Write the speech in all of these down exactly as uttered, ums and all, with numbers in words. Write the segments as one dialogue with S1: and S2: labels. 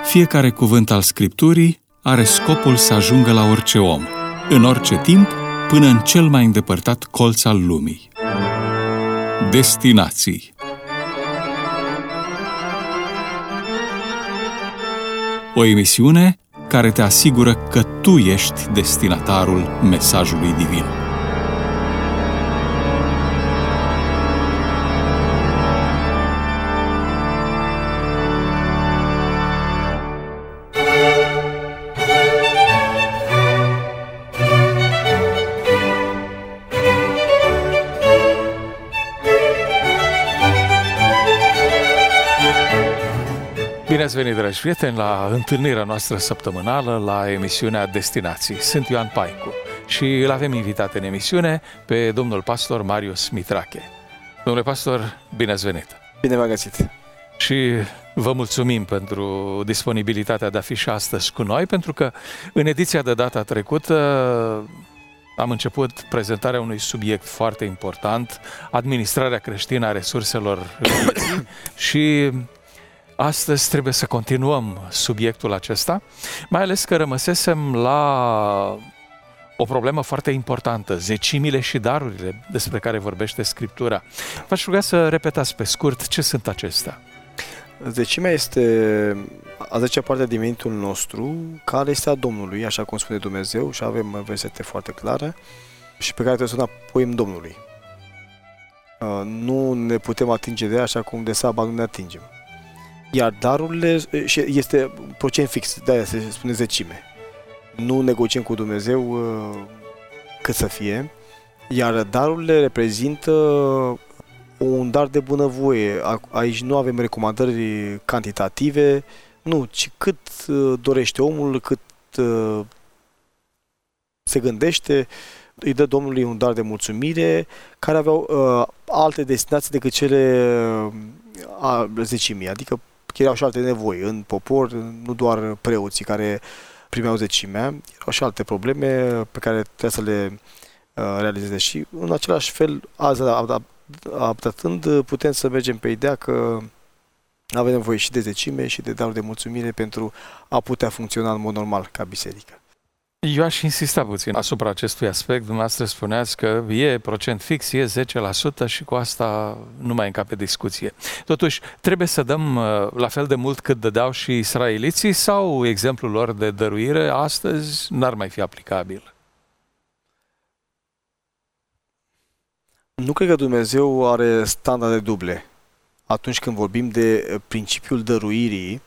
S1: Fiecare cuvânt al Scripturii are scopul să ajungă la orice om, în orice timp, până în cel mai îndepărtat colț al lumii. Destinații. O emisiune care te asigură că tu ești destinatarul mesajului divin.
S2: Bine ați venit, dragi prieteni, la întâlnirea noastră săptămânală, la emisiunea Destinații. Sunt Ioan Paicu și îl avem invitat în emisiune pe domnul pastor Marius Mitrache. Domnule pastor, bine ați venit!
S3: Bine v-am găsit!
S2: Și vă mulțumim pentru disponibilitatea de a fi și astăzi cu noi, pentru că în ediția de data trecută am început prezentarea unui subiect foarte important, administrarea creștină a resurselor vieții și astăzi trebuie să continuăm subiectul acesta, mai ales că rămăsesem la o problemă foarte importantă, zecimile și darurile despre care vorbește Scriptura. V-aș ruga să repetați pe scurt ce sunt acestea.
S3: Zecimea este a zecea parte din venitul nostru, care este a Domnului, așa cum spune Dumnezeu, și avem versete foarte clare și pe care trebuie să o înapoiem Domnului. Nu ne putem atinge de ea așa cum de Saba nu ne atingem. Iar darurile, este procent fix, de-aia se spune zecime. Nu negociem cu Dumnezeu cât să fie, iar darurile reprezintă un dar de bunăvoie. Aici nu avem recomandări cantitative, nu, ci cât dorește omul, cât se gândește, îi dă Domnului un dar de mulțumire, care aveau uh, alte destinații decât cele a zecimii, adică erau și alte nevoi în popor, nu doar preoții care primeau zecimea, erau și alte probleme pe care trebuie să le uh, realizeze. Și în același fel, azi adaptând, putem să mergem pe ideea că avem nevoie și de zecime și de daruri de mulțumire pentru a putea funcționa în mod normal ca biserică.
S2: Eu aș insista puțin asupra acestui aspect. Dumneavoastră spuneați că e procent fix, e zece la sută și cu asta nu mai încape discuție. Totuși, trebuie să dăm la fel de mult cât dădeau și israeliții sau exemplul lor de dăruire astăzi n-ar mai fi aplicabil?
S3: Nu cred că Dumnezeu are standarde duble. Atunci când vorbim de principiul dăruirii,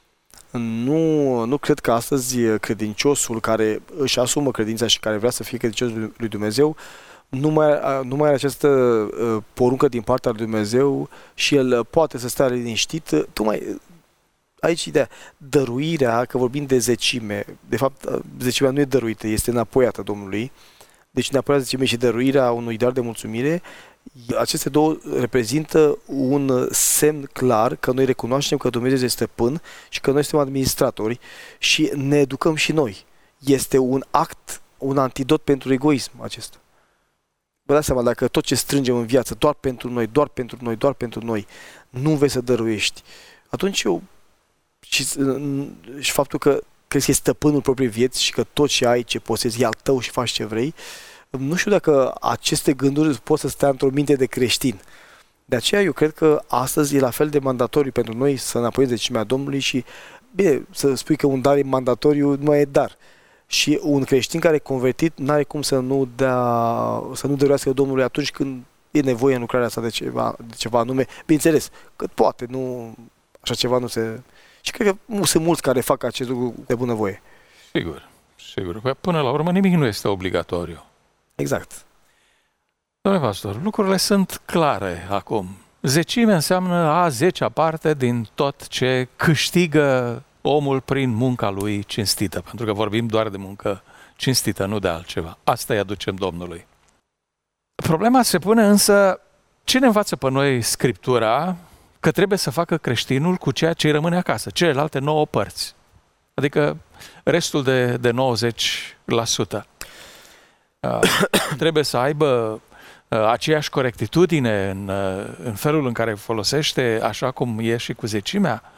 S3: Nu, nu cred că astăzi credinciosul care își asumă credința și care vrea să fie credincios lui Dumnezeu nu mai, nu mai are această poruncă din partea lui Dumnezeu și el poate să stea liniștit. Tocmai aici ideea, dăruirea, că vorbim de zecime, de fapt zecimea nu e dăruită, este înapoiată Domnului, deci înapoiată zecime și dăruirea unui dar de mulțumire. Aceste două reprezintă un semn clar că noi recunoaștem că Dumnezeu este stăpân și că noi suntem administratori și ne educăm și noi. Este un act, un antidot pentru egoism acesta. Vă dați seama, dacă tot ce strângem în viață doar pentru noi, doar pentru noi, doar pentru noi, nu vei să dăruiești, atunci eu și, și faptul că crezi că e stăpânul propriei vieți și că tot ce ai, ce posezi, e al tău și faci ce vrei, nu știu dacă aceste gânduri pot să stea într-o minte de creștin. De aceea eu cred că astăzi e la fel de mandatoriu pentru noi să înapoiem zecimea Domnului și, bine, să spui că un dar e mandatoriu, nu mai e dar. Și un creștin care e convertit n-are cum să nu dea, să nu dăruiască Domnului atunci când e nevoie în lucrarea asta de ceva, de ceva anume. Bineînțeles, că poate, nu, așa ceva nu se... Și cred că nu sunt mulți care fac acest lucru de bunăvoie.
S2: Sigur, sigur. Până la urmă nimic nu este obligatoriu.
S3: Exact.
S2: Domnule pastor, lucrurile sunt clare acum. Zecime înseamnă a zecea parte din tot ce câștigă omul prin munca lui cinstită, pentru că vorbim doar de muncă cinstită, nu de altceva. Asta îi aducem Domnului. Problema se pune însă, cine învață pe noi Scriptura că trebuie să facă creștinul cu ceea ce îi rămâne acasă, celelalte nouă părți, adică restul de, de nouăzeci la sută. Uh, trebuie să aibă uh, aceeași corectitudine în, uh, în felul în care folosește, așa cum e și cu zecimea.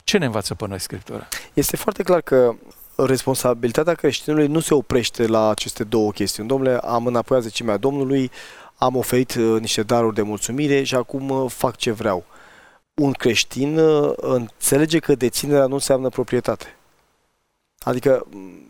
S2: Ce ne învață pe noi Scriptura?
S3: Este foarte clar că responsabilitatea creștinului nu se oprește la aceste două chestiuni. Domnule, am înapoiat zecimea Domnului, am oferit uh, niște daruri de mulțumire și acum uh, fac ce vreau. Un creștin uh, înțelege că deținerea nu înseamnă proprietate. Adică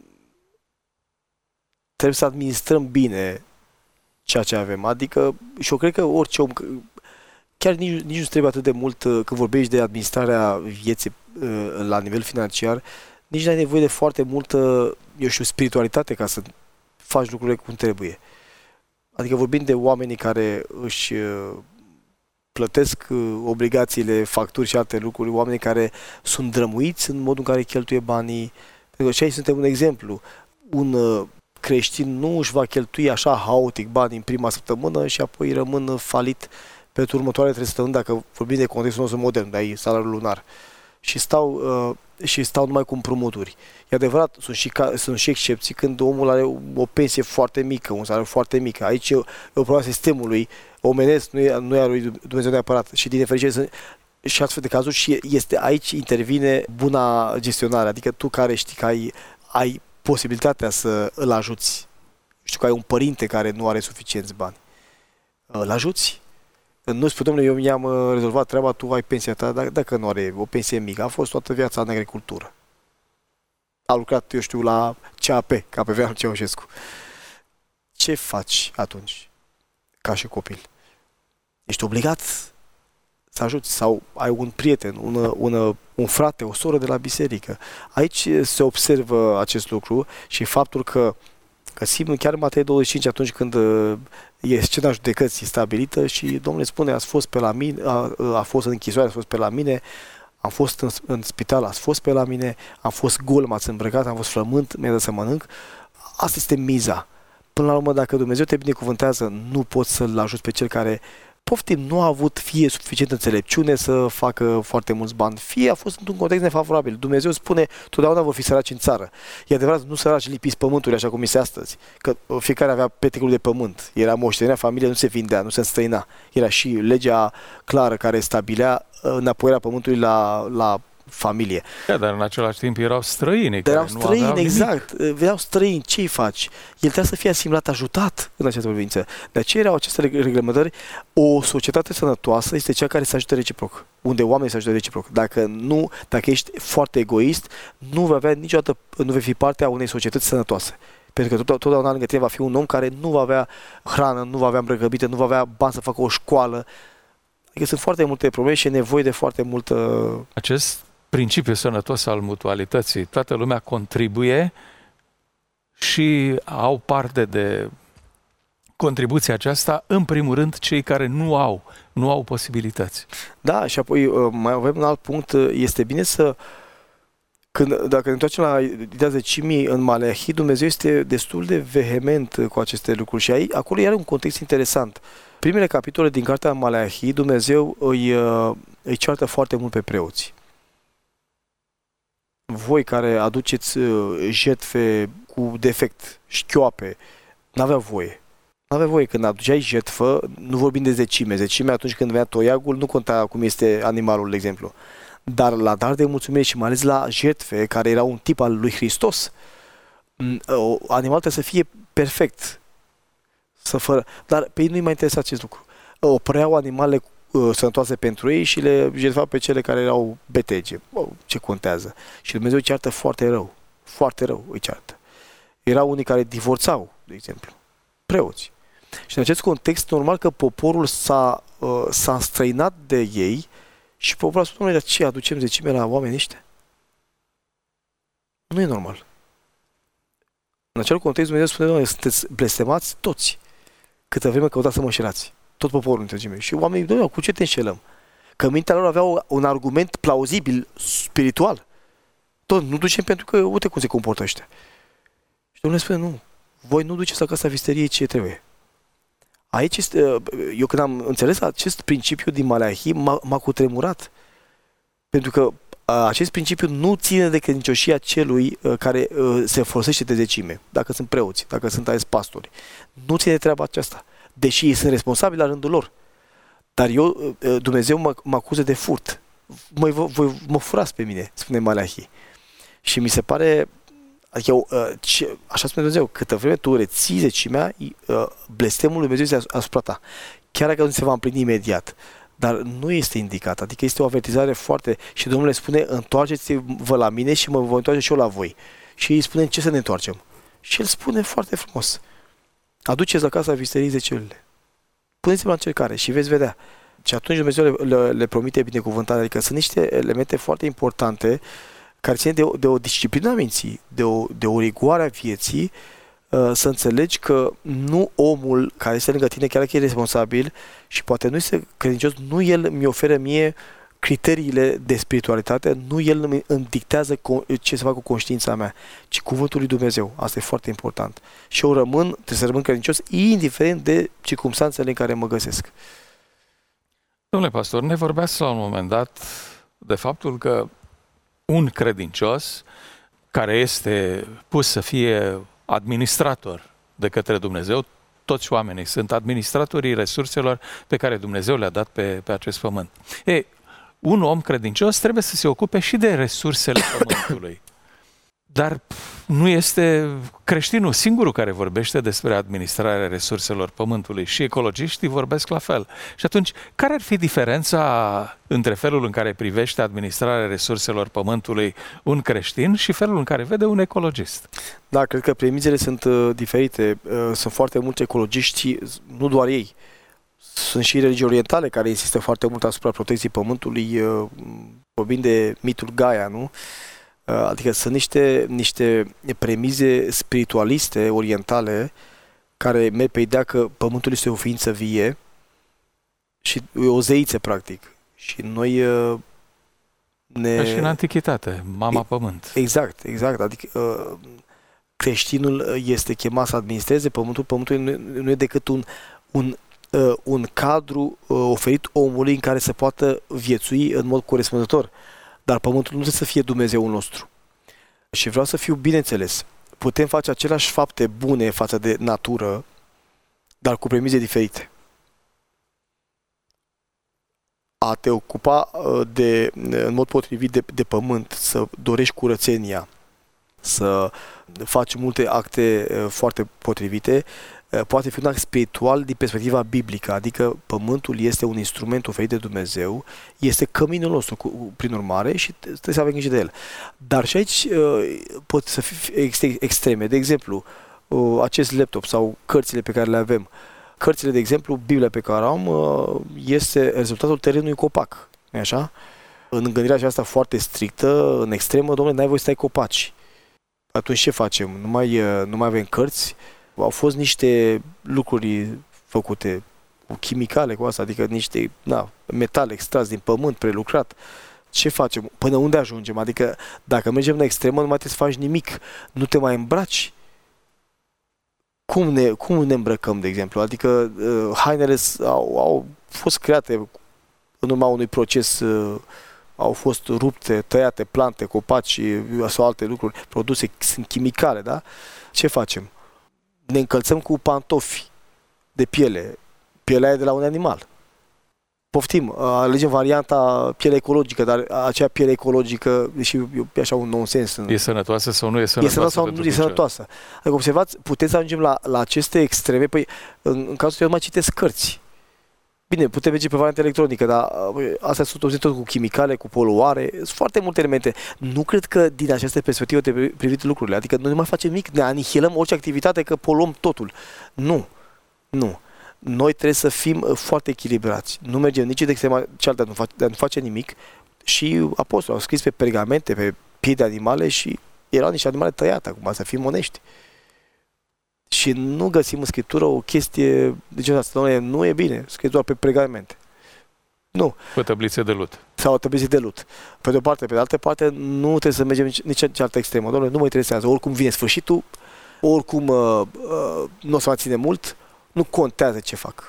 S3: trebuie să administrăm bine ceea ce avem. Adică, și eu cred că orice om, chiar nici, nici nu trebuie atât de mult, când vorbești de administrarea vieții la nivel financiar, nici nu ai nevoie de foarte multă, eu știu, spiritualitate ca să faci lucrurile cum trebuie. Adică vorbim de oamenii care își plătesc obligațiile, facturi și alte lucruri, oamenii care sunt drămuiți în modul în care cheltuie banii. Pentru că și aici suntem un exemplu. Un creștin nu își va cheltui așa haotic bani în prima săptămână și apoi rămân falit pentru următoarele trei săptămâni, dacă vorbim de contextul nostru modern, de aici, salariul lunar. Și stau, uh, și stau numai cu împrumuturi. E adevărat, sunt și, ca, sunt și excepții când omul are o pensie foarte mică, un salariu foarte mic. Aici e o, e o problemă a sistemului omenesc, nu e, nu e a lui Dumnezeu neapărat. Și din nefericire sunt și astfel de cazuri și este aici intervine buna gestionare. Adică tu care știi că ai, ai posibilitatea să îl ajuți. Știu că ai un părinte care nu are suficienți bani. Îl ajuți? Nu spune, domnule, eu mi-am rezolvat treaba, tu ai pensia ta, dacă nu are o pensie mică. A fost toată viața în agricultură. A lucrat, eu știu, la C A P, ca pe vremea lui Ceaușescu. Ce faci atunci, ca și copil? Ești obligat să ajuți sau ai un prieten, un, un, un frate, o soră de la biserică. Aici se observă acest lucru și faptul că găsim chiar în Matei douăzeci și cinci atunci când e scena judecății stabilită și Domnul spune, ați fost pe la mine, a, a fost în închisoare, ați fost pe la mine, am fost în, în spital, ați fost pe la mine, am fost gol, m-ați îmbrăcat, am fost flământ, mi-a dat să mănânc. Asta este miza. Până la urmă, dacă Dumnezeu te binecuvântează, nu poți să-l ajuți pe cel care, poftim, nu a avut fie suficientă înțelepciune să facă foarte mulți bani, fie a fost într-un context nefavorabil. Dumnezeu spune, totdeauna vor fi săraci în țară. E adevărat, nu săraci lipiți pământului, așa cum este astăzi, că fiecare avea peticul de pământ, era moștenirea, familia nu se vindea, nu se înstrăina. Era și legea clară care stabilea înapoierea pământului la, la familie.
S2: Da, dar în același timp erau străini.
S3: Dar erau străini, exact. Veneau străini, ce-i faci? El trebuie să fie asimilat, ajutat în această privință. De aceea erau aceste reglementări. O societate sănătoasă este cea care se ajută reciproc, unde oamenii se ajută reciproc. Dacă nu, dacă ești foarte egoist, nu vei avea niciodată, nu vei fi parte a unei societăți sănătoase. Pentru că totdeauna lângă tine va fi un om care nu va avea hrană, nu va avea îmbrăcăminte, nu va avea bani să facă o școală. Adică sunt foarte multe probleme și e nevoie de foarte multă...
S2: Acest principiul sănătos al mutualității. Toată lumea contribuie și au parte de contribuția aceasta, în primul rând, cei care nu au, nu au posibilități.
S3: Da, și apoi mai avem un alt punct. Este bine să, când, dacă ne întoarcem la ideea zecimii în Maleahi, Dumnezeu este destul de vehement cu aceste lucruri și aici, acolo are un context interesant. Primele capitole din cartea Maleahi, Dumnezeu îi, îi ceartă foarte mult pe preoți. Voi care aduceți jertfe cu defect, șchioape, n-avea voie. N-avea voie. Când aduceai jertfă, nu vorbim de zecime. Zecime atunci când venea toiagul, nu conta cum este animalul, de exemplu. Dar la dar de mulțumire și mai ales la jertfe, care era un tip al lui Hristos, animalul trebuie să fie perfect. Să fără. Dar pe ei nu-i mai interesa acest lucru. Opreau animale sănătoase pentru ei și le jertfau pe cele care erau betege. Bă, ce contează? Și Dumnezeu îi ceartă foarte rău. Foarte rău îi ceartă. Erau unii care divorțau, de exemplu. Preoți. Și în acest context, normal că poporul s-a, uh, s-a înstrăinat de ei și poporul a spus, domnule, dar ce aducem zecime la oamenii ăștia? Nu e normal. În acel context, Dumnezeu spune, domnule, sunteți blestemați toți. Câtă vreme căutați să mă înșelați. Tot poporul întregime. Și oamenii, domnule, cu ce te înșelăm? Că mintea lor avea un argument plauzibil, spiritual. Tot, nu ducem pentru că, uite cum se comportă ăștia. Și Domnul spune, nu, voi nu duceți la casa visteriei ce trebuie. Aici este, eu când am înțeles acest principiu din Maleahi, m-a, m-a cutremurat. Pentru că a, acest principiu nu ține de credincioșia celui a, care a, se folosește de zecime. Dacă sunt preoți, dacă sunt alți pastori. Nu ține de treaba aceasta. Deși ei sunt responsabili la rândul lor. Dar eu, Dumnezeu mă, mă acuză de furt. mă, voi, mă furați pe mine, spune Malachi. Și mi se pare, adică eu, ce, așa spune Dumnezeu, câtă vreme tu reții zecimea, blestemul lui Dumnezeu este asupra ta. Chiar dacă nu se va împlini imediat. Dar nu este indicat, adică este o avertizare foarte... Și Domnul le spune, întoarceți-vă la mine și mă voi întoarce și eu la voi. Și îi spune, ce să ne întoarcem? Și el spune foarte frumos, aduceți la casa visterii zeciurile. Puneți-vă la încercare și veți vedea. Și atunci Dumnezeu le, le, le promite binecuvântare, adică sunt niște elemente foarte importante care țin de o, de o disciplină a minții, de o, de o rigoare a vieții, să înțelegi că nu omul care este lângă tine, chiar dacă e responsabil și poate nu este credincios, nu el mi oferă mie criteriile de spiritualitate, nu el îmi dictează ce să fac cu conștiința mea, ci cuvântul lui Dumnezeu. Asta e foarte important. Și eu rămân, trebuie să rămân credincios, indiferent de circumstanțele în care mă găsesc.
S2: Domnule pastor, ne vorbeați la un moment dat de faptul că un credincios care este pus să fie administrator de către Dumnezeu, toți oamenii sunt administratorii resurselor pe care Dumnezeu le-a dat pe, pe acest pământ. Ei, un om credincios trebuie să se ocupe și de resursele pământului. Dar nu este creștinul singurul care vorbește despre administrarea resurselor pământului, și ecologiștii vorbesc la fel. Și atunci, care ar fi diferența între felul în care privește administrarea resurselor pământului un creștin și felul în care vede un ecologist?
S3: Da, cred că premizele sunt uh, diferite. Uh, sunt foarte mulți ecologiști, nu doar ei. Sunt și religii orientale care insistă foarte mult asupra protecției pământului, uh, vorbind de mitul Gaia, nu? Adică sunt niște, niște premize spiritualiste, orientale, care merg pe ideea că pământul este o ființă vie și o zeiță, practic. Și noi ne...
S2: Ca și în antichitate, mama pământ.
S3: Exact, exact. Adică creștinul este chemat să administreze pământul. Pământul nu e decât un, un, un cadru oferit omului în care să poată viețui în mod corespunzător. Dar pământul nu trebuie să fie Dumnezeul nostru. Și vreau să fiu bineînțeles. Putem face aceleași fapte bune față de natură, dar cu premize diferite. A te ocupa de, în mod potrivit de, de pământ, să dorești curățenia, să faci multe acte foarte potrivite, poate fi un act spiritual din perspectiva biblică, adică pământul este un instrument oferit de Dumnezeu, este căminul nostru, cu, prin urmare, și trebuie să avem grijă de el. Dar și aici uh, pot să fie extreme. De exemplu, uh, acest laptop sau cărțile pe care le avem. Cărțile, de exemplu, Biblia pe care am, uh, este rezultatul terenului copac. Nu-i așa? În gândirea aceasta foarte strictă, în extremă, domnule, n-ai voie să stai copaci. Atunci ce facem? Nu mai, uh, nu mai avem cărți? Au fost niște lucruri făcute cu chimicale, cu asta, adică niște na, metal extras din pământ, prelucrat. Ce facem? Până unde ajungem? Adică dacă mergem la extremă, nu mai trebuie să faci nimic. Nu te mai îmbraci. Cum ne, cum ne îmbrăcăm, de exemplu? Adică uh, hainele au, au fost create în urma unui proces, uh, au fost rupte, tăiate plante, copaci sau alte lucruri, produse, sunt chimicale, da? Ce facem? Ne încălțăm cu pantofi de piele. Pielea e de la un animal. Poftim, alegem varianta piele ecologică, dar acea piele ecologică, deși e așa un nonsens.
S2: E sănătoasă sau nu e sănătoasă?
S3: E sănătoasă sau nu e sănătoasă. Adică observați, puteți să ajungem la, la aceste extreme. Păi, în, în cazul eu mai citesc cărți. Bine, putem merge pe varianta electronică, dar astea sunt tot cu chimicale, cu poluare, sunt foarte multe elemente. Nu cred că din această perspectivă trebuie privite lucrurile, adică noi nu mai facem nimic, ne anihilăm orice activitate, că poluăm totul. Nu, nu. Noi trebuie să fim foarte echilibrați. Nu mergem nici de extrema cealaltă de, de a nu face nimic. Și apostolii au scris pe pergamente, pe piei de animale și erau niște animale tăiate, acum să fim onești. Și nu găsim în Scriptură o chestie de genul ăsta, nu e bine, scrie doar pe pergamente. Nu.
S2: Pe tăblițe de lut.
S3: Sau tăblițe de lut. Pe de o parte, pe de altă parte, nu trebuie să mergem nici, nici în cealaltă extremă. Doamne, nu mă interesează. Oricum vine sfârșitul, oricum uh, uh, nu o să mai ține mult, nu contează ce fac.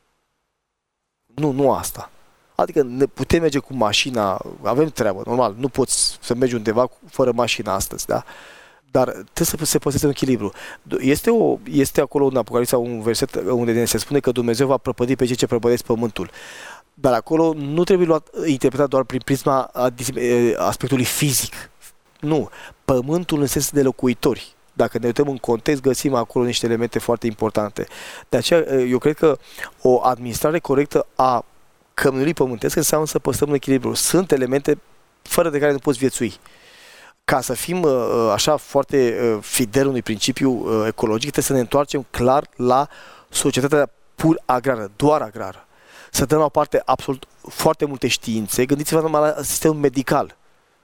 S3: Nu, nu asta. Adică ne putem merge cu mașina, avem treabă, normal, nu poți să mergi undeva fără mașina astăzi, da? Dar trebuie să se păstreze un echilibru. Este, o, este acolo în Apocalipsa un verset unde se spune că Dumnezeu va prăpădi pe cei ce prăpădesc pământul. Dar acolo nu trebuie luat, interpretat doar prin prisma aspectului fizic. Nu. Pământul în sens de locuitori. Dacă ne uităm în context, găsim acolo niște elemente foarte importante. De aceea, eu cred că o administrare corectă a căminului pământesc înseamnă să păstrăm un echilibru. Sunt elemente fără de care nu poți viețui. Ca să fim așa foarte fideli unui principiu ecologic, trebuie să ne întoarcem clar la societatea pur agrară, doar agrară. Să dăm la o parte absolut foarte multe științe. Gândiți-vă numai la sistemul medical.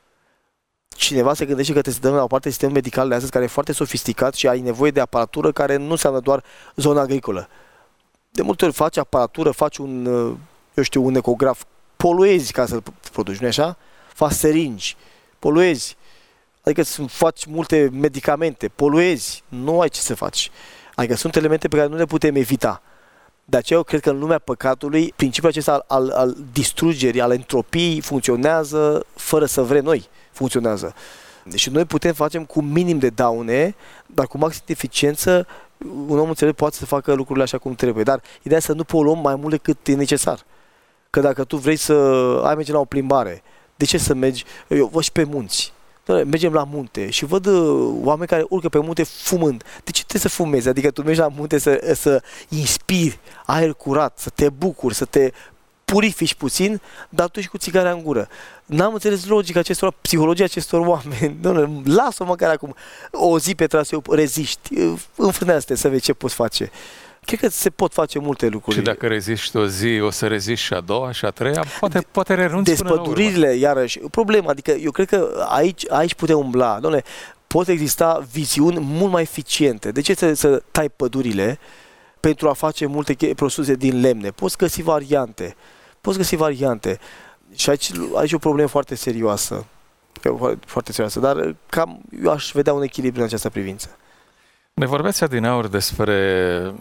S3: Cineva se gândește că trebuie să dăm la o parte sistemul medical de astăzi, care e foarte sofisticat și ai nevoie de aparatură care nu înseamnă doar zona agricolă. De multe ori faci aparatură, faci un, eu știu, un ecograf, poluezi ca să-l produci, nu-i așa? Faci seringi, poluezi. Adică faci multe medicamente, poluezi, nu ai ce să faci. Adică sunt elemente pe care nu le putem evita. De aceea eu cred că în lumea păcatului, principiul acesta al, al, al distrugerii, al entropiei funcționează fără să vrem noi. Funcționează. Deci noi putem face cu minim de daune, dar cu maxim de eficiență, un om înțelept poate să facă lucrurile așa cum trebuie. Dar ideea să nu poluăm mai mult decât e necesar. Că dacă tu vrei să ai merge la o plimbare, de ce să mergi? Eu văd și pe munți. Mergem la munte și văd oameni care urcă pe munte fumând. De ce trebuie să fumezi? Adică tu mergi la munte să, să inspiri aer curat, să te bucuri, să te purifici puțin, dar tu ești cu țigara în gură. N-am înțeles logica acestor, psihologia acestor oameni. Doamne, lasă-o măcar acum o zi pe traseu, reziști, înfrânează-te să vezi ce poți face. Cred că se pot face multe lucruri.
S2: Și dacă reziști o zi, o să reziști și a doua, și a treia, poate, poate renunți până la urmă.
S3: Despăduririle, iarăși, problema, adică eu cred că aici, aici putem umbla. Doamne, pot exista viziuni mult mai eficiente. De ce să, să tai pădurile pentru a face multe produse din lemne? Poți găsi variante. Poți găsi variante. Și aici, aici e o problemă foarte serioasă. Foarte serioasă, dar cam eu aș vedea un echilibru în această privință.
S2: Ne vorbeați adineauri despre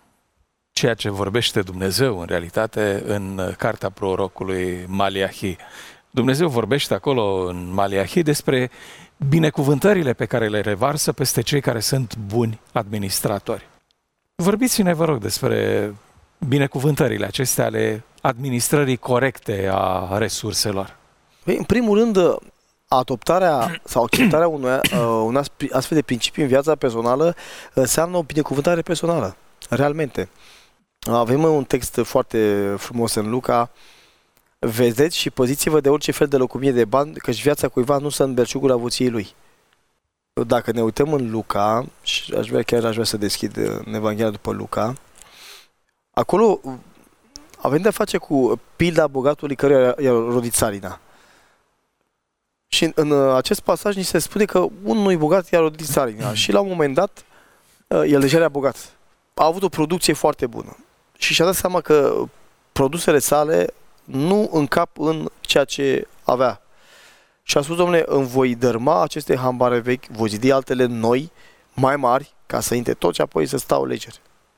S2: ceea ce vorbește Dumnezeu în realitate în cartea prorocului Maliahi. Dumnezeu vorbește acolo în Maliahi despre binecuvântările pe care le revarsă peste cei care sunt buni administratori. Vorbiți-ne, vă rog, despre binecuvântările acestea ale administrării corecte a resurselor.
S3: În primul rând, adoptarea sau acceptarea unui, un astfel de principiu în viața personală înseamnă o binecuvântare personală, realmente. Avem un text foarte frumos în Luca: vedeți și păziți-vă de orice fel de locomie de bani, căci viața cuiva nu stă în belșugul avuției lui. Dacă ne uităm în Luca, și aș vrea, chiar aș vrea să deschid în Evanghelia după Luca, acolo avem de-a face cu pilda bogatului căruia i-a rodit țarina. Și în, în acest pasaj ni se spune că unui bogat i-a rodit țarina și la un moment dat el deja era bogat. A avut o producție foarte bună și și-a dat seama că produsele sale nu încap în ceea ce avea. Și a spus: domnule, îmi voi dărma aceste hambare vechi, voi zidi altele noi, mai mari, ca să intre tot și apoi să stau leger.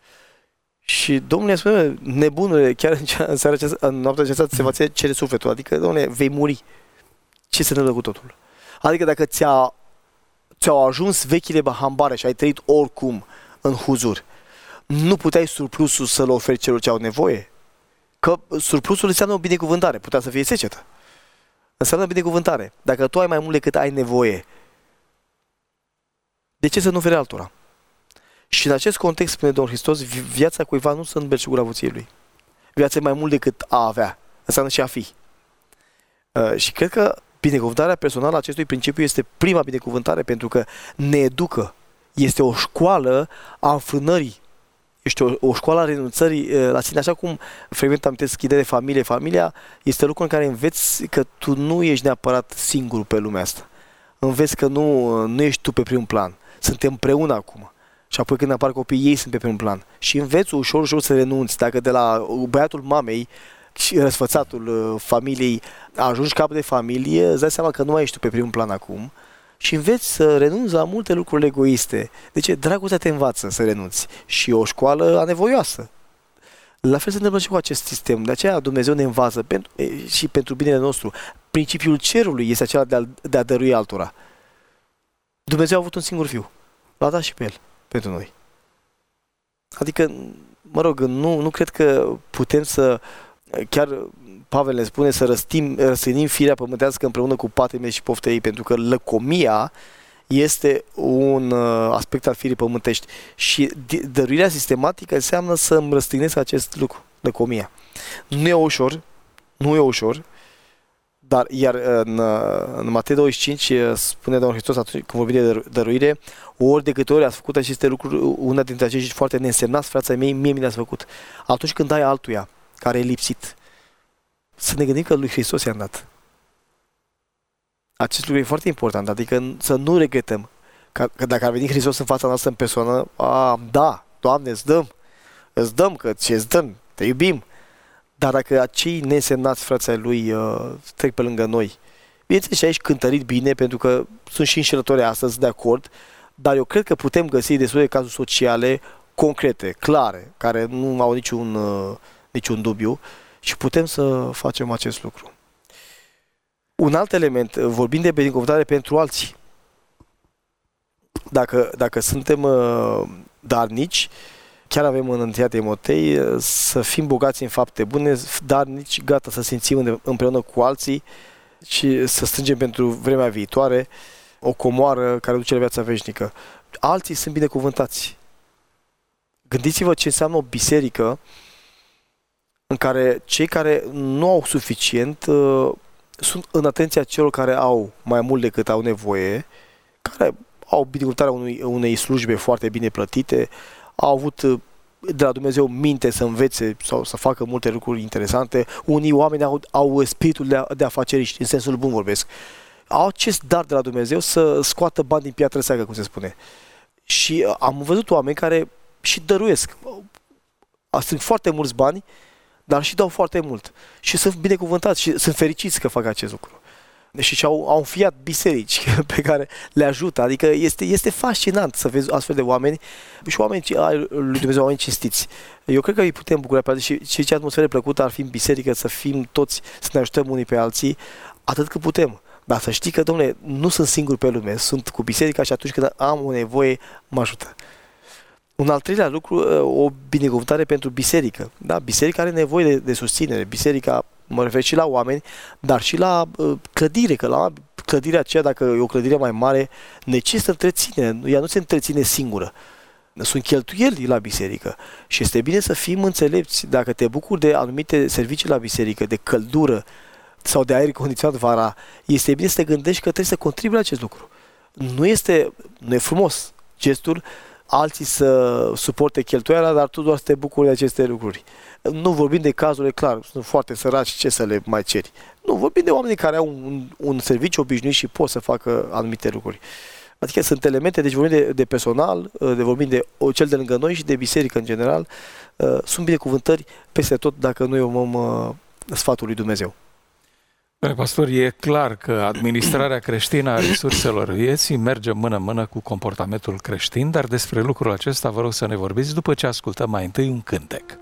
S3: Și Domnul i-a spus: nebunule, chiar în, seara aceasta, în noaptea aceasta se va cere sufletul, adică, domnule, vei muri. Ce se întâmplă cu totul? Adică dacă ți-a, ți-au ajuns vechile hambare și ai trăit oricum în huzur, nu puteai surplusul să-l oferi celor ce au nevoie? Că surplusul înseamnă o binecuvântare, putea să fie secetă. Înseamnă binecuvântare. Dacă tu ai mai mult decât ai nevoie, de ce să nu oferi altora? Și în acest context, spune Domnul Hristos, viața cuiva nu stă în belșugul avuției lui. Viața e mai mult decât a avea. Înseamnă și a fi. Uh, și cred că binecuvântarea personală a acestui principiu este prima binecuvântare, pentru că ne educă. Este o școală a înfrânării. Este o, o școală a renunțării la sine, așa cum frecvent am ideea de familie. Familia este lucrul în care înveți că tu nu ești neapărat singur pe lumea asta. Înveți că nu, nu ești tu pe primul plan. Suntem împreună acum. Și apoi când apar copiii, ei sunt pe primul plan. Și înveți ușor, ușor să renunți. Dacă de la băiatul mamei și răsfățatul familiei ajungi cap de familie, îți dai seama că nu mai ești tu pe primul plan acum. Și înveți să renunți la multe lucruri egoiste. De ce? Dragostea te învață să renunți. Și o școală anevoioasă. La fel se întâmplă și cu acest sistem. De aceea Dumnezeu ne învață pentru, și pentru binele nostru. Principiul cerului este acela de a, de a dărui altora. Dumnezeu a avut un singur fiu. L-a dat și pe el, pentru noi. Adică, mă rog, nu, nu cred că putem să chiar Pavel ne spune să răstim, răstinim firea pământească împreună cu patimile și poftele ei, pentru că lăcomia este un uh, aspect al firii pământești și dăruirea sistematică înseamnă să îmi răstignesc acest lucru, lăcomia. Nu e ușor, nu e ușor, dar iar în, în Matei douăzeci și cinci spune Domnul Hristos atunci când vorbim de dăruire, ori de câte ori ați făcut aceste lucruri, una dintre acești foarte neînsemnați, frații mei, mie mi le-ați făcut. Atunci când dai altuia care e lipsit, să ne gândim că lui Hristos i-am dat. Acest lucru e foarte important, adică să nu regretăm că, că dacă ar veni Hristos în fața noastră în persoană, a, da, Doamne, îți dăm, îți dăm, că ce îți dăm, te iubim. Dar dacă acei nesemnați frații ai lui uh, trec pe lângă noi, bineînțeles și aici cântărit bine, pentru că sunt și înșelători astăzi, de acord, dar eu cred că putem găsi destul de cazuri sociale concrete, clare, care nu au niciun, uh, niciun dubiu și putem să facem acest lucru. Un alt element, vorbim de binecuvântare pentru alții. Dacă, dacă suntem uh, darnici, chiar avem în întâia Timotei, să fim bogați în fapte bune, dar nici gata să simțim împreună cu alții și să strângem pentru vremea viitoare o comoară care duce la viața veșnică. Alții sunt binecuvântați. Gândiți-vă ce înseamnă o biserică în care cei care nu au suficient uh, sunt în atenția celor care au mai mult decât au nevoie, care au binecuvântarea unui, unei slujbe foarte bine plătite, au avut de la Dumnezeu minte să învețe sau să facă multe lucruri interesante. Unii oameni au, au spiritul de, de afaceriști, în sensul bun vorbesc. Au acest dar de la Dumnezeu să scoată bani din piatră seacă, cum se spune. Și am văzut oameni care și dăruiesc. Sunt foarte mulți bani, dar și dau foarte mult. Și sunt binecuvântați și sunt fericiți că fac acest lucru. Și au, au înfiat biserici pe care le ajută. Adică este, este fascinant să vezi astfel de oameni și oameni ai lui Dumnezeu, oameni cinstiți. Eu cred că îi putem bucura pe alții și, și ce atmosferă plăcută ar fi în biserică, să fim toți, să ne ajutăm unii pe alții, atât cât putem. Dar să știi că, domnule, nu sunt singur pe lume, sunt cu biserica și atunci când am o nevoie, mă ajută. Un al treilea lucru, o binecuvântare pentru biserică. Da? Biserica are nevoie de, de susținere. Biserica, mă refer și la oameni, dar și la uh, clădire, că la clădirea aceea, dacă e o clădire mai mare, necesită întreținere. Ea nu se întreține singură. Sunt cheltuieli la biserică și este bine să fim înțelepți. Dacă te bucuri de anumite servicii la biserică, de căldură sau de aer condiționat vara, este bine să te gândești că trebuie să contribui la acest lucru. Nu este, nu e frumos gestul alții să suporte cheltuiala, dar tu doar să te bucuri de aceste lucruri. Nu vorbim de cazurile, clar, sunt foarte săraci, ce să le mai ceri. Nu, vorbim de oameni care au un, un serviciu obișnuit și pot să facă anumite lucruri. Adică sunt elemente, deci vorbim de, de personal, de vorbim de cel de lângă noi și de biserică în general. Sunt binecuvântări peste tot dacă noi urmăm sfatul lui Dumnezeu.
S2: Domnule pastor, e clar că administrarea creștină a resurselor vieții merge mână-mână cu comportamentul creștin, dar despre lucrul acesta vă rog să ne vorbiți după ce ascultăm mai întâi un cântec.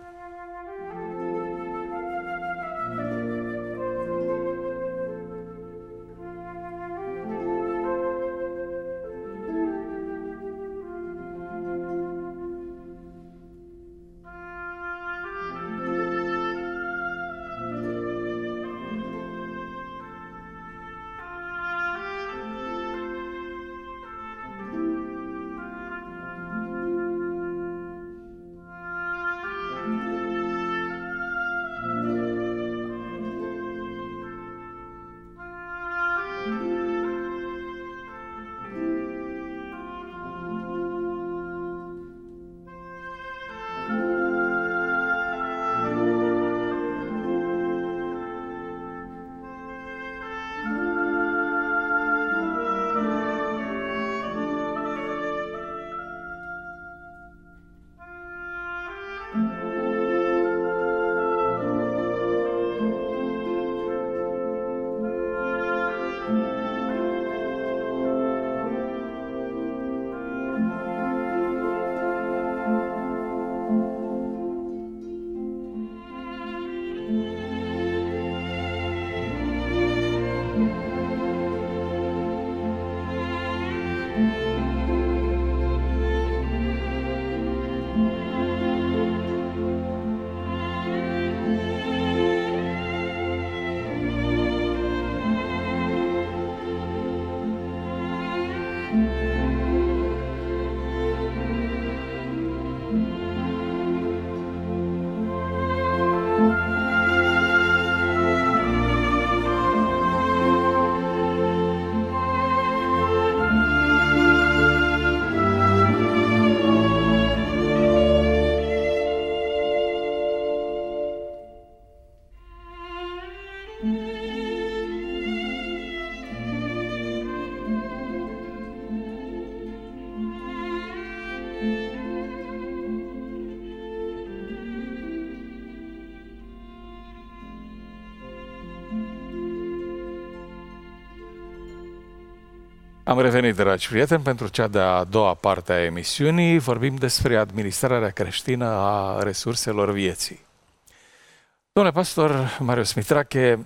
S2: Am revenit, dragi prieteni, pentru cea de-a doua parte a emisiunii. Vorbim despre administrarea creștină a resurselor vieții. Domnule pastor Marius Mitrache,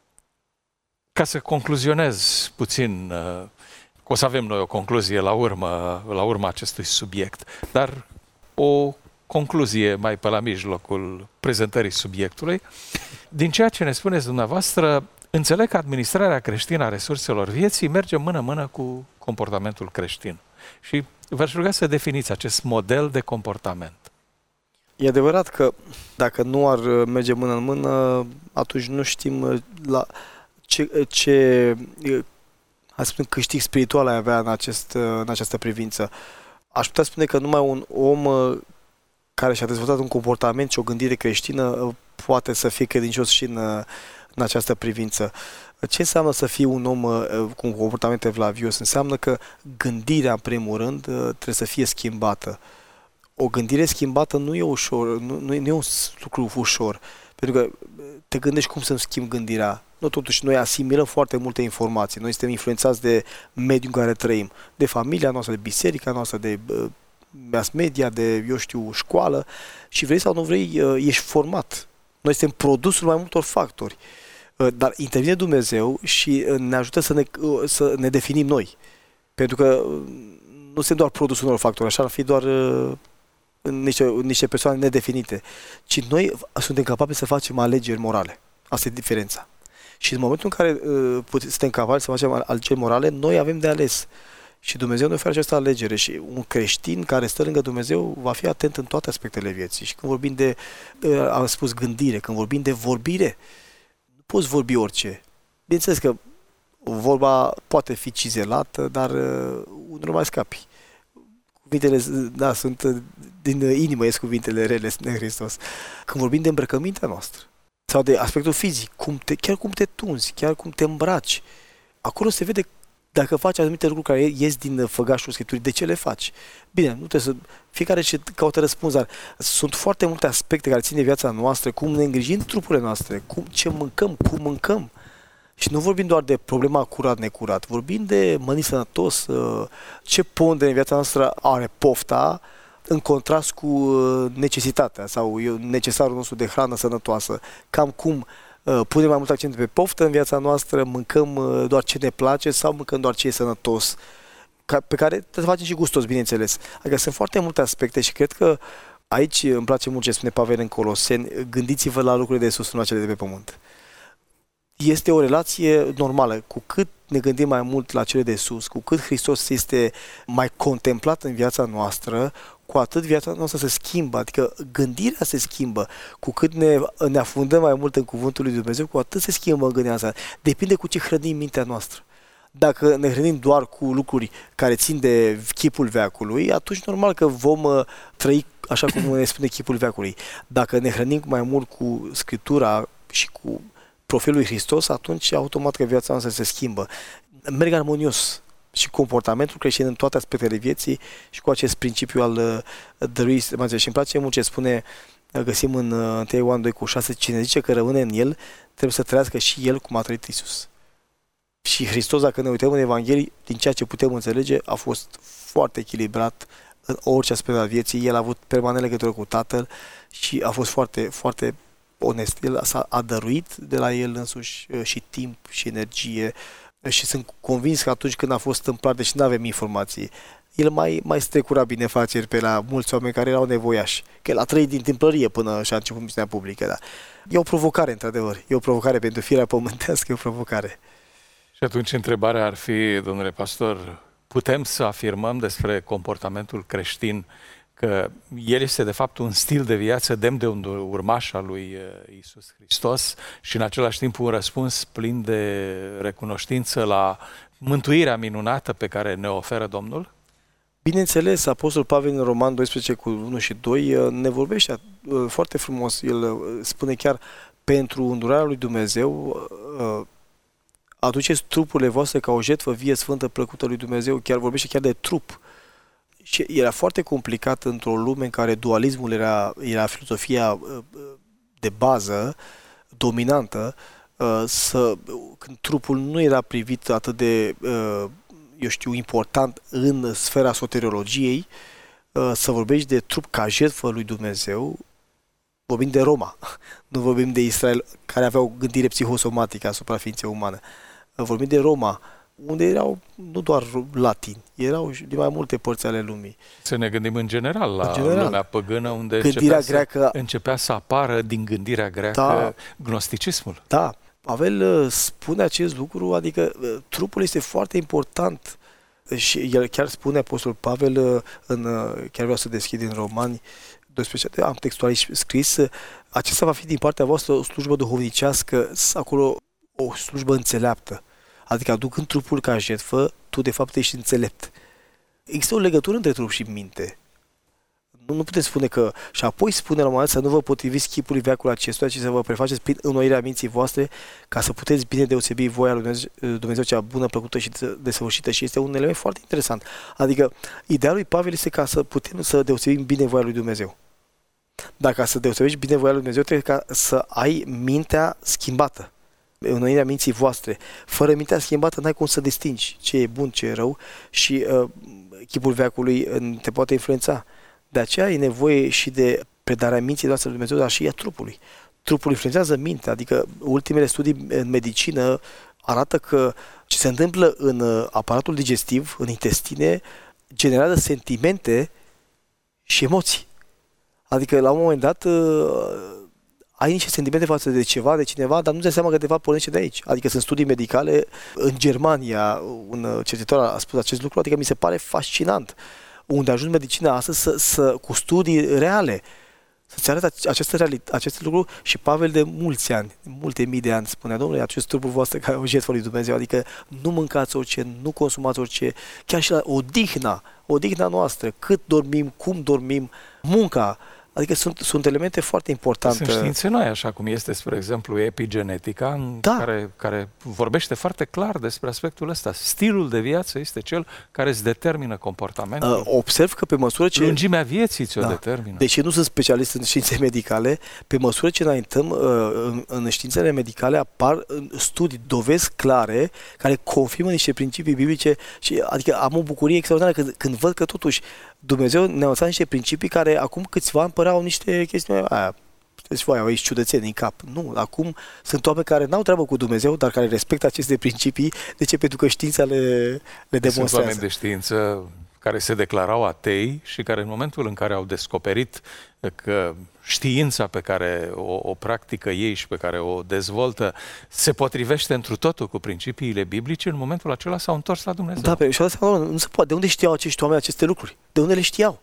S2: ca să concluzionez puțin, o să avem noi o concluzie la urmă, la urma acestui subiect, dar o concluzie mai pe la mijlocul prezentării subiectului. Din ceea ce ne spuneți dumneavoastră, înțeleg că administrarea creștină a resurselor vieții merge mână-mână cu comportamentul creștin. Și v-aș ruga să definiți acest model de comportament.
S3: E adevărat că dacă nu ar merge mână în mână, atunci nu știm la ce, ce hai să spunem, câștig spiritual ai avea în, acest, în această privință. Aș putea spune că numai un om care și-a dezvoltat un comportament și o gândire creștină poate să fie credincios și în, în această privință. Ce înseamnă să fii un om cu un comportament evlavios? Înseamnă că gândirea, în primul rând, trebuie să fie schimbată. O gândire schimbată nu e ușor, nu, nu, e, nu e un lucru ușor, pentru că te gândești cum să-mi schimb gândirea. Nu, totuși, noi asimilăm foarte multe informații, noi suntem influențați de mediul în care trăim, de familia noastră, de biserica noastră, de uh, mass media, de, eu știu, școală, și vrei sau nu vrei, uh, ești format. Noi suntem produsul mai multor factori, uh, dar intervine Dumnezeu și uh, ne ajută să ne, uh, să ne definim noi, pentru că uh, nu suntem doar produsul unor factori, așa ar fi doar uh, niște, niște persoane nedefinite, ci noi suntem capabili să facem alegeri morale. Asta e diferența. Și în momentul în care uh, suntem capabili să facem alegeri morale, noi avem de ales. Și Dumnezeu ne oferă această alegere. Și un creștin care stă lângă Dumnezeu va fi atent în toate aspectele vieții. Și când vorbim de, uh, am spus gândire, când vorbim de vorbire, nu poți vorbi orice. Bineînțeles că vorba poate fi cizelată, dar uh, unul mai scapi. Cuvintele, da, sunt din inimă, ies cuvintele rele în Hristos. Când vorbim de îmbrăcămintea noastră, sau de aspectul fizic, cum te, chiar cum te tunzi, chiar cum te îmbraci, acolo se vede dacă faci anumite lucruri care ies din făgașul Scripturii, de ce le faci? Bine, nu trebuie să... Fiecare ce caută răspuns, dar sunt foarte multe aspecte care țin de viața noastră, cum ne îngrijim trupurile noastre, cum, ce mâncăm, cum mâncăm. Și nu vorbim doar de problema curat-necurat, vorbim de mănânc sănătos, ce pondere în viața noastră are pofta în contrast cu necesitatea sau necesarul nostru de hrană sănătoasă. Cam cum punem mai mult accent pe poftă în viața noastră, mâncăm doar ce ne place sau mâncăm doar ce e sănătos, pe care trebuie să facem și gustos, bineînțeles. Adică sunt foarte multe aspecte și cred că aici îmi place mult ce spune Pavel în Coloseni, gândiți-vă la lucrurile de sus, nu la cele de pe pământ. Este o relație normală. Cu cât ne gândim mai mult la cele de sus, cu cât Hristos este mai contemplat în viața noastră, cu atât viața noastră se schimbă, adică gândirea se schimbă. Cu cât ne, ne afundăm mai mult în Cuvântul lui Dumnezeu, cu atât se schimbă gândirea asta. Depinde cu ce hrănim mintea noastră. Dacă ne hrănim doar cu lucruri care țin de chipul veacului, atunci normal că vom trăi așa cum ne spune chipul veacului. Dacă ne hrănim mai mult cu Scriptura și cu profilul lui Hristos, atunci automat că viața noastră se schimbă. Merg armonios și comportamentul creștin în toate aspectele vieții și cu acest principiu al dăruirii. Și îmi place mult ce spune, găsim în unu Ioan doi cu șase, cine zice că rămâne în el, trebuie să trăiască și el cum a trăit Iisus. Și Hristos, dacă ne uităm în Evanghelii, din ceea ce putem înțelege, a fost foarte echilibrat în orice aspect al vieții. El a avut permanent legătură cu Tatăl și a fost foarte, foarte onest. El s-a a dăruit de la el însuși și timp și energie și sunt convins că atunci când a fost întâmplat, deci nu avem informații, el mai, mai strecura binefaceri pe la mulți oameni care erau nevoiași. Că el a trăit din tâmplărie până și-a început misiunea publică. Da. E o provocare, într-adevăr. E o provocare pentru firea pământească, e o provocare.
S2: Și atunci întrebarea ar fi, domnule pastor, putem să afirmăm despre comportamentul creștin că el este de fapt un stil de viață demn de un urmaș al lui Iisus Hristos și în același timp un răspuns plin de recunoștință la mântuirea minunată pe care ne oferă Domnul?
S3: Bineînțeles, Apostol Pavel în Roman doisprezece cu unu și doi ne vorbește foarte frumos. El spune chiar, pentru îndurarea lui Dumnezeu aduceți trupurile voastre ca o jertfă vie, sfântă, plăcută lui Dumnezeu. Chiar vorbește chiar de trup. Și era foarte complicat într-o lume în care dualismul era, era filozofia de bază, dominantă, să, când trupul nu era privit atât de, eu știu, important în sfera soteriologiei, să vorbești de trup ca jertfă lui Dumnezeu, vorbim de Roma, nu vorbim de Israel, care avea o gândire psihosomatică asupra ființei umane. Vorbim de Roma, unde erau nu doar latini, erau din mai multe părți ale lumii.
S2: Să ne gândim în general la
S3: în general.
S2: lumea păgână, unde
S3: gândirea
S2: începea,
S3: greacă,
S2: să, începea să apară din gândirea greacă
S3: da,
S2: gnosticismul.
S3: Da, Pavel spune acest lucru, adică trupul este foarte important și el chiar spune, Apostolul Pavel, în, chiar vreau să deschid în Romani doisprezece, am textul aici scris, acesta va fi din partea voastră o slujbă duhovnicească, acolo o slujbă înțeleaptă. Adică aducând trupul ca jertfă, tu de fapt ești înțelept. Există o legătură între trup și minte. Nu, nu putem spune că... Și apoi spune la un moment dat să nu vă potriviți chipului veacului acestuia, ci să vă prefaceți prin înnoirea minții voastre, ca să puteți bine deosebi voia lui Dumnezeu, Dumnezeu cea bună, plăcută și desăvârșită. Și este un element foarte interesant. Adică, ideea lui Pavel este ca să putem să deosebim bine voia lui Dumnezeu. Dar ca să deosebești bine voia lui Dumnezeu, trebuie ca să ai mintea schimbată. Înnoirea minții voastre. Fără mintea schimbată n-ai cum să distingi ce e bun, ce e rău și uh, chipul veacului te poate influența. De aceea e nevoie și de predarea minții noastre lui Dumnezeu, dar și a trupului. Trupul influențează mintea, adică ultimele studii în medicină arată că ce se întâmplă în aparatul digestiv, în intestine, generează sentimente și emoții. Adică la un moment dat ai niște sentimente față de ceva, de cineva, dar nu-ți dai seama că de fapt pornește de aici. Adică sunt studii medicale. În Germania, un cercetător a spus acest lucru, adică mi se pare fascinant. Unde a ajuns medicina astăzi să, să, cu studii reale, să-ți arate aceste, reali- aceste lucruri. Și Pavel de mulți ani, de multe mii de ani, spunea, domnule, acest trupul voastră ca o jertfă lui Dumnezeu, adică nu mâncați orice, nu consumați orice, chiar și la odihna, odihna noastră, cât dormim, cum dormim, munca, adică sunt, sunt elemente foarte importante.
S2: Sunt științe noi, așa cum este, spre exemplu, epigenetica, în
S3: da.
S2: care, care vorbește foarte clar despre aspectul ăsta. Stilul de viață este cel care îți determină comportamentul.
S3: Uh, observ că pe măsură ce...
S2: Lungimea vieții ți-o da. determină.
S3: Deși nu sunt specialist în științe medicale, pe măsură ce înaintăm uh, în, în științele medicale apar studii, dovezi clare, care confirmă niște principii biblice și, adică am o bucurie extraordinară când, când văd că totuși Dumnezeu ne-a învățat niște principii care acum câțiva ani păreau niște chestiuni aia. Deci voi aveți ciudățeni în cap. Nu, acum sunt oameni care n-au treabă cu Dumnezeu, dar care respectă aceste principii. De ce? Pentru că știința le, le demonstrează.
S2: Sunt oameni de știință care se declarau atei și care în momentul în care au descoperit că știința pe care o, o practică ei și pe care o dezvoltă se potrivește întru totul cu principiile biblice, în momentul acela s-au întors la Dumnezeu.
S3: Da, pe, și seama, nu se poate. De unde știau acești oameni aceste lucruri? De unde le știau?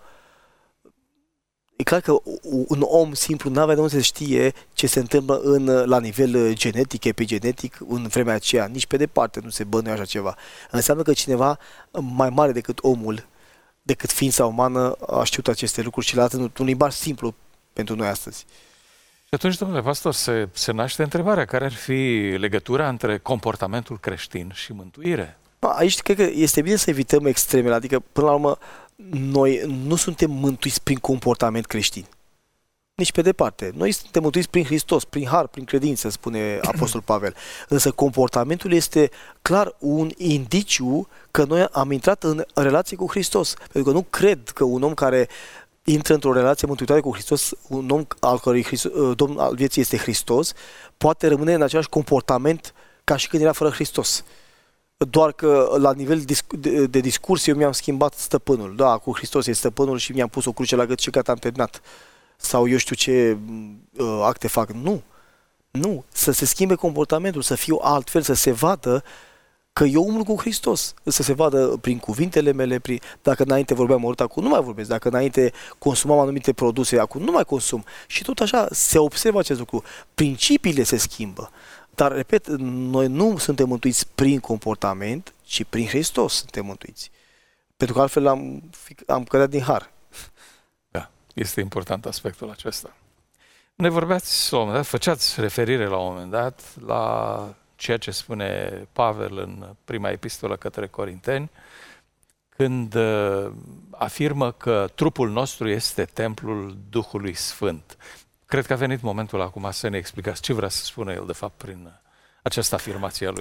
S3: E clar că un om simplu nu avea de unde să știe ce se întâmplă în, la nivel genetic, epigenetic, în vremea aceea. Nici pe departe nu se bănuie așa ceva. Înseamnă că cineva mai mare decât omul, decât ființa umană, a știut aceste lucruri și le-a dat într-un limbaj simplu pentru noi astăzi.
S2: Și atunci, domnule pastor, se, se naște întrebarea, care ar fi legătura între comportamentul creștin și mântuire?
S3: Aici cred că este bine să evităm extremele, adică până la urmă noi nu suntem mântuiți prin comportament creștin. Nici pe departe. Noi suntem mântuiți prin Hristos, prin har, prin credință, spune Apostol Pavel. Însă comportamentul este clar un indiciu că noi am intrat în relație cu Hristos. Pentru că nu cred că un om care intră într-o relație mântuitoare cu Hristos, un om al cărui Hristos, Domnul al vieții este Hristos, poate rămâne în același comportament ca și când era fără Hristos. Doar că la nivel de, de discurs eu mi-am schimbat stăpânul. Da, cu Hristos este stăpânul și mi-am pus o cruce la gât și gata, am terminat. Sau eu știu ce uh, acte fac. Nu. Nu. Să se schimbe comportamentul, să fiu altfel, să se vadă că eu umblu cu Hristos. Să se vadă prin cuvintele mele, prin... dacă înainte vorbeam urât, acum nu mai vorbesc. Dacă înainte consumam anumite produse, acum nu mai consum. Și tot așa se observă acest lucru. Principiile se schimbă. Dar, repet, noi nu suntem mântuiți prin comportament, ci prin Hristos suntem mântuiți. Pentru că altfel am, am cădea din har.
S2: Da, este important aspectul acesta. Ne vorbeați la un moment dat, făceați referire la un moment dat la ceea ce spune Pavel în prima epistolă către Corinteni, când uh, afirmă că trupul nostru este templul Duhului Sfânt. Cred că a venit momentul acum să ne explicați ce vrea să spună el, de fapt, prin această afirmație a lui.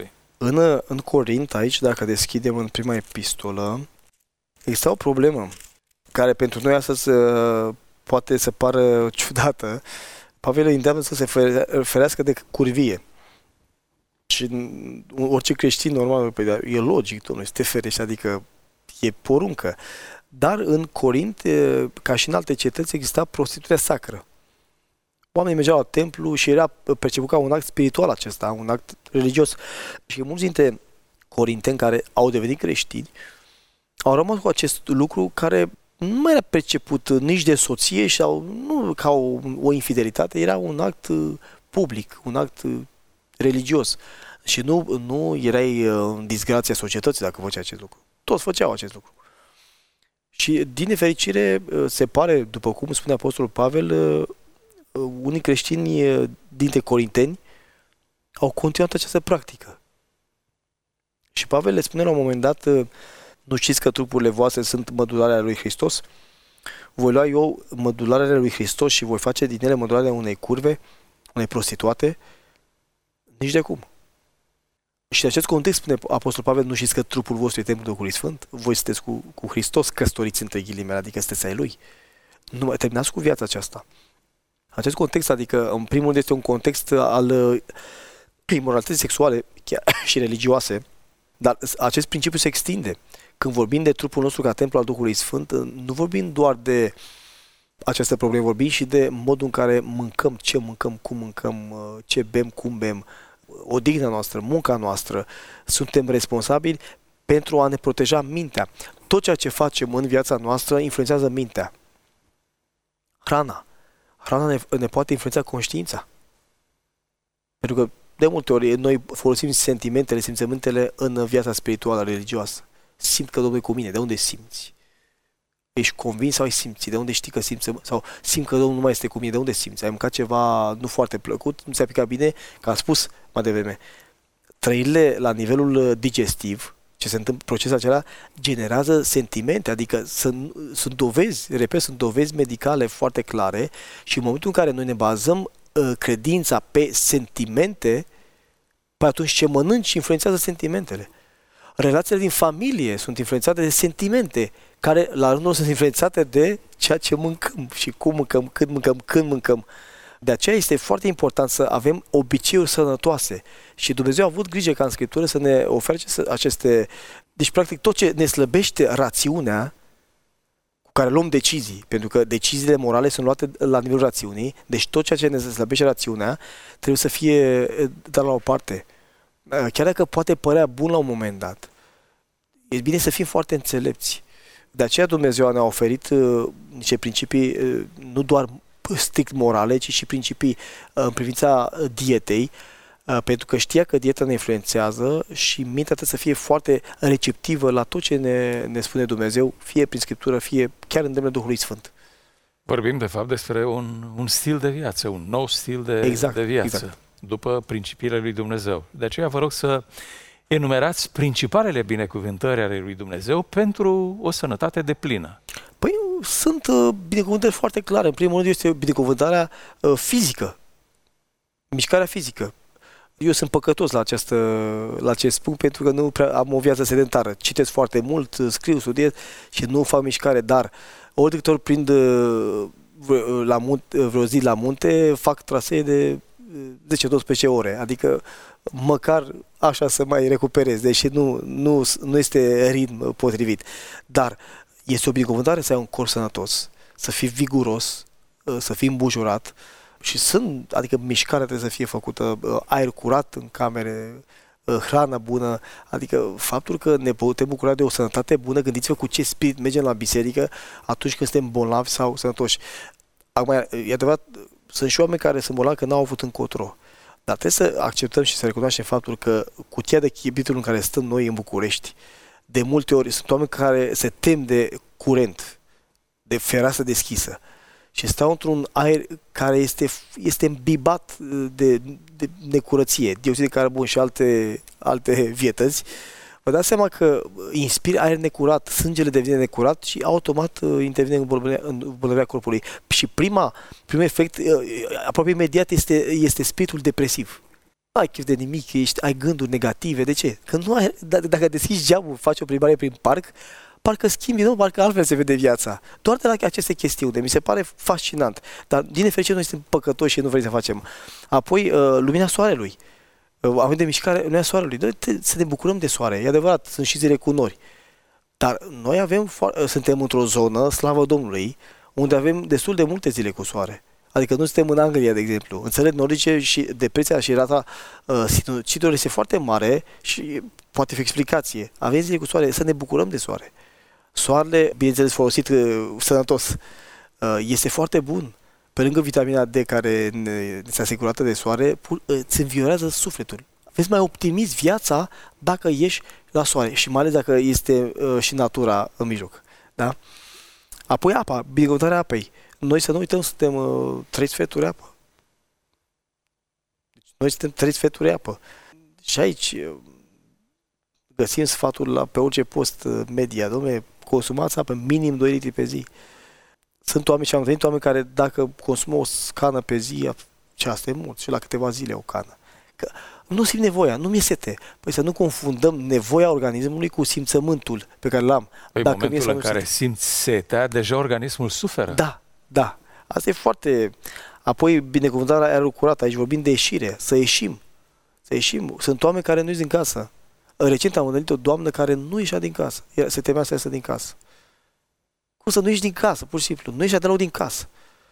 S3: În, în Corint, aici, dacă deschidem în prima epistolă, există o problemă care pentru noi astăzi poate să pară ciudată. Pavel îi îndeamnă să se ferească de curvie. Și orice creștin normal, păi, e logic, domnule, să te ferești, adică e poruncă. Dar în Corint, ca și în alte cetăți, exista prostituția sacră. Oamenii mergeau la templu și era perceput ca un act spiritual acesta, un act religios. Și mulți dintre corinteni care au devenit creștini au rămas cu acest lucru care nu mai era perceput nici de soție sau nu ca o, o infidelitate, era un act public, un act religios. Și nu, nu erai în disgrația societății dacă făceai acest lucru. Toți făceau acest lucru. Și din nefericire se pare, după cum spune Apostolul Pavel, unii creștini dintre corinteni au continuat această practică. Și Pavel le spune la un moment dat: nu știți că trupurile voastre sunt mădularea lui Hristos? Voi lua eu mădularea lui Hristos și voi face din ele mădularea unei curve, unei prostituate? Nici de cum. Și în acest context spune Apostolul Pavel: nu știți că trupul vostru e templul Duhului Sfânt? Voi sunteți cu, cu Hristos căsătoriți între ghilimele, adică sunteți ai Lui. Nu mai terminați cu viața aceasta. Acest context, adică, în primul rând, este un context al imoralității sexuale chiar și religioase, dar acest principiu se extinde. Când vorbim de trupul nostru ca templu al Duhului Sfânt, nu vorbim doar de aceste probleme, vorbim și de modul în care mâncăm, ce mâncăm, cum mâncăm, ce bem, cum bem, odihna noastră, munca noastră. Suntem responsabili pentru a ne proteja mintea. Tot ceea ce facem în viața noastră influențează mintea. Hrana. Hrana ne, ne poate influența conștiința. Pentru că de multe ori noi folosim sentimentele, simțământele în viața spirituală, religioasă. Simt că Domnul e cu mine. De unde simți? Ești convins sau ai simțit? De unde știi că simți? Sau simt că Domnul nu mai este cu mine? De unde simți? Ai mâncat ceva nu foarte plăcut? Nu ți-a picat bine? Că am spus mai devreme. Trăirile la nivelul digestiv, ce se întâmplă, procesul acela generează sentimente, adică sunt, sunt dovezi, repet, sunt dovezi medicale foarte clare și în momentul în care noi ne bazăm uh, credința pe sentimente, păi atunci ce mănânci influențează sentimentele. Relațiile din familie sunt influențate de sentimente, care la rândul lor sunt influențate de ceea ce mâncăm și cum mâncăm, cât mâncăm, când mâncăm. De aceea este foarte important să avem obiceiuri sănătoase și Dumnezeu a avut grijă ca în Scriptură să ne ofere aceste... Deci, practic, tot ce ne slăbește rațiunea cu care luăm decizii, pentru că deciziile morale sunt luate la nivelul rațiunii, deci tot ceea ce ne slăbește rațiunea trebuie să fie dat la o parte. Chiar dacă poate părea bun la un moment dat, e bine să fim foarte înțelepți. De aceea Dumnezeu ne-a oferit uh, niște principii uh, nu doar strict morale, ci și principii uh, în privința dietei, uh, pentru că știa că dieta ne influențează și mintea trebuie să fie foarte receptivă la tot ce ne, ne spune Dumnezeu, fie prin Scriptură, fie chiar în îndemnul Duhului Sfânt.
S2: Vorbim, de fapt, despre un, un stil de viață, un nou stil de,
S3: exact,
S2: de viață,
S3: exact.
S2: După principiile lui Dumnezeu. De aceea vă rog să enumerați principalele binecuvântări ale lui Dumnezeu pentru o sănătate deplină.
S3: Păi sunt uh, binecuvântări foarte clare. În primul rând este binecuvântarea uh, fizică, mișcarea fizică. Eu sunt păcătos la, această, la acest punct pentru că nu prea am o viață sedentară. Citesc foarte mult, scriu, studiez și nu fac mișcare, dar ori de câte ori prind uh, la munte, vreo zi la munte, fac trasee de zece doisprezece ore, adică măcar așa să mai recuperez, deși nu, nu, nu este ritm potrivit. Dar este o binecuvântare să ai un corp sănătos, să fii viguros, să fii îmbujurat și sunt, adică mișcarea trebuie să fie făcută, aer curat în camere, hrană bună, adică faptul că ne putem bucura de o sănătate bună, gândiți-vă cu ce spirit mergem la biserică atunci când suntem bolnavi sau sănătoși. Acum, e adevărat, sunt și oameni care sunt bolnavi că n-au avut încotro. Dar trebuie să acceptăm și să recunoaștem faptul că cutia de chibritul în care stăm noi în București, de multe ori sunt oameni care se tem de curent, de fereastră deschisă și stau într-un aer care este, este îmbibat de, de necurăție, dioxid de carbon și alte, alte vietăți. Vă dați seama că inspiri aer necurat, sângele devine necurat și automat intervine în bolnăvirea corpului. Și prima, primul efect, aproape imediat, este, este spiritul depresiv. ai chef de nimic, ești, ai gânduri negative. De ce? Că nu ai, d- dacă deschizi geamul, faci o plimbare prin parc, parcă schimbi, nu? Parcă altfel se vede viața. Doar de la aceste chestiuni. Mi se pare fascinant. Dar, din nefericire, noi suntem păcătoși și nu vrem să facem. Apoi, uh, lumina soarelui. Uh, avem de mișcare lumina soarelui. Noi te, să ne bucurăm de soare. E adevărat, sunt și zile cu nori. Dar noi avem, fo- suntem într-o zonă, slavă Domnului, unde avem destul de multe zile cu soare. Adică nu suntem în Anglia, de exemplu. În țările nordice și depresia și rata uh, sinucidurilor este foarte mare și poate fi explicație. Avem zile cu soare, să ne bucurăm de soare. Soarele, bineînțeles folosit uh, sănătos, uh, este foarte bun. Pe lângă vitamina D care ne este asigurată de soare, uh, îți înviorează sufletul. Vezi mai optimizi viața dacă ieși la soare și mai ales dacă este uh, și natura în mijloc. Da? Apoi apa, binecuvântarea apei. Noi să nu uităm, suntem uh, trei sferturi apă. Deci noi suntem trei sferturi apă. Și aici uh, găsim sfatul la, pe orice post uh, media. Dom'le, consumați apă, minim doi litri pe zi. Sunt oameni și am întâlnit oameni care dacă consumă o cană pe zi, ce asta e mult, și la câteva zile o cană. Că nu simt nevoia, nu mi-e sete. Păi să nu confundăm nevoia organismului cu simțământul pe care l-am.
S2: Păi în momentul în care simți setea, deja organismul suferă.
S3: Da, da. Asta e foarte... Apoi binecuvântarea aerului curat, aici vorbim de ieșire, să ieșim. Să ieșim. Sunt oameni care nu ies din casă. Recent am întâlnit o doamnă care nu ieșea din casă. Se temea să iasă din casă. Cum să nu ieși din casă, pur și simplu? Nu ieșea deloc din casă.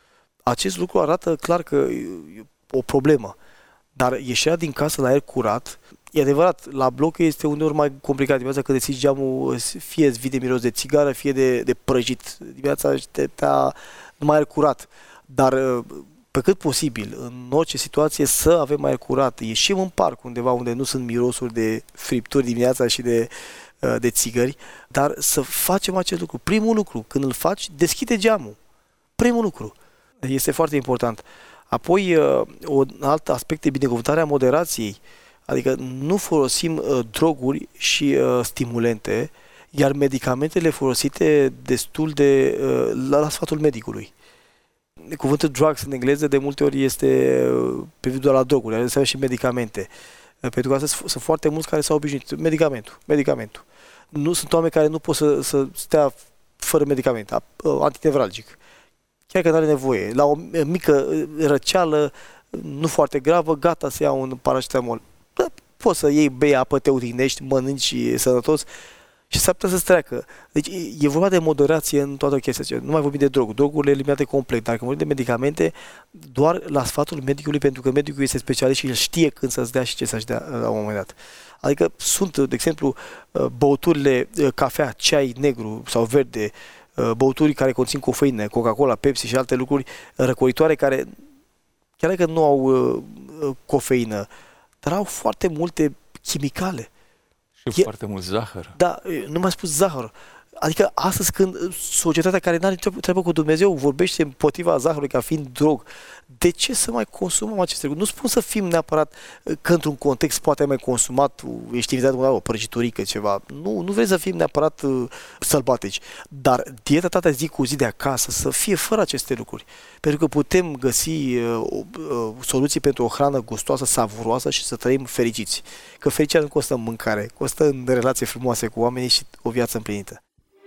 S3: Acest lucru arată clar că e o problemă. Dar ieșirea din casă la aer curat, e adevărat, la bloc este uneori mai complicat. Dimineața când deschizi geamul, fie îți vine miros de țigară, fie de, de prăjit. Dimineața te tea numai aer curat. Dar pe cât posibil, în orice situație, să avem aer curat. Ieșim în parc undeva unde nu sunt mirosuri de fripturi dimineața și de, de țigări, dar să facem acest lucru. Primul lucru, când îl faci, deschide geamul. Primul lucru. Este foarte important. Apoi, un alt aspect de binecuvântarea moderației, adică nu folosim droguri și stimulente, iar medicamentele folosite destul de la, la sfatul medicului. Cuvântul drugs în engleză de multe ori este privit doar la droguri, înseamnă și medicamente. Pentru că astăzi sunt foarte mulți care s-au obișnuit. Medicamentul, medicamentul. Nu sunt oameni care nu pot să, să stea fără medicament, antinevralgic. Chiar că nu are nevoie. La o mică răceală, nu foarte gravă, gata să ia un paracetamol. Da, poți să iei, bei apă, te odihnești, mănânci sănătos și s-ar putea să-ți treacă. Deci e vorba de moderație în toată chestia. Nu mai vorbim de droguri. Drogurile eliminate complet. Dar când vorbim de medicamente, doar la sfatul medicului, pentru că medicul este specialist și el știe când să-ți dea și ce să-și dea la un moment dat. Adică sunt, de exemplu, băuturile cafea, ceai negru sau verde, băuturi care conțin cofeină, Coca-Cola, Pepsi și alte lucruri răcoritoare care, chiar dacă nu au uh, cofeină, dar au foarte multe chimicale.
S2: Și e, foarte mult zahăr.
S3: Da, nu m-a spus zahăr. Adică astăzi când societatea care nu are treabă cu Dumnezeu vorbește împotriva zahărului ca fiind drog, de ce să mai consumăm aceste lucruri? Nu spun să fim neapărat că într-un context poate ai mai consumat, ești invitat cu o prăjiturică, ceva. Nu, nu vrei să fim neapărat uh, sălbatici. Dar dieta ta zi cu zi de acasă să fie fără aceste lucruri. Pentru că putem găsi uh, uh, soluții pentru o hrană gustoasă, savuroasă și să trăim fericiți. Că fericirea nu costă în mâncare, costă în relații frumoase cu oamenii și o viață împlinită.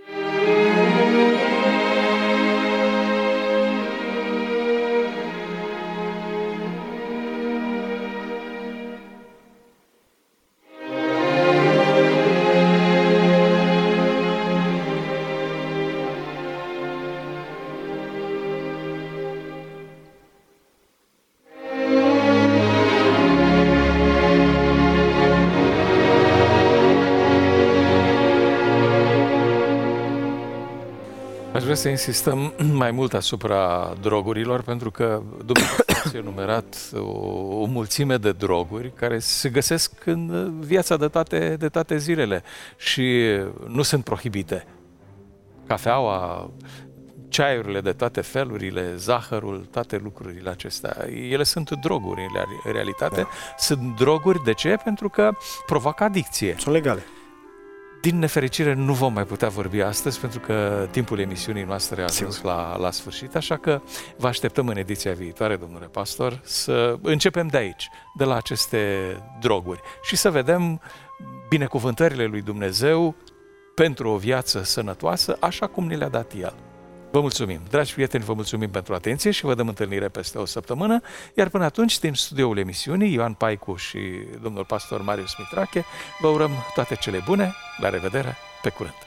S2: Aș vrea să insistăm mai mult asupra drogurilor, pentru că dumneavoastră ați enumerat o, o mulțime de droguri care se găsesc în viața de toate, de toate zilele și nu sunt prohibite. Cafeaua, ceaiurile de toate felurile, zahărul, toate lucrurile acestea, ele sunt droguri în realitate. Da. Sunt droguri, de ce? Pentru că provoacă adicție.
S3: Sunt legale.
S2: Din nefericire nu vom mai putea vorbi astăzi pentru că timpul emisiunii noastre a ajuns la, la sfârșit, așa că vă așteptăm în ediția viitoare, domnule pastor, să începem de aici, de la aceste droguri și să vedem binecuvântările lui Dumnezeu pentru o viață sănătoasă, așa cum ni le-a dat El. Vă mulțumim, dragi prieteni, vă mulțumim pentru atenție și vă dăm întâlnire peste o săptămână, iar până atunci, din studioul emisiunii, Ioan Paicu și domnul pastor Marius Mitrache, vă urăm toate cele bune, la revedere, pe curând!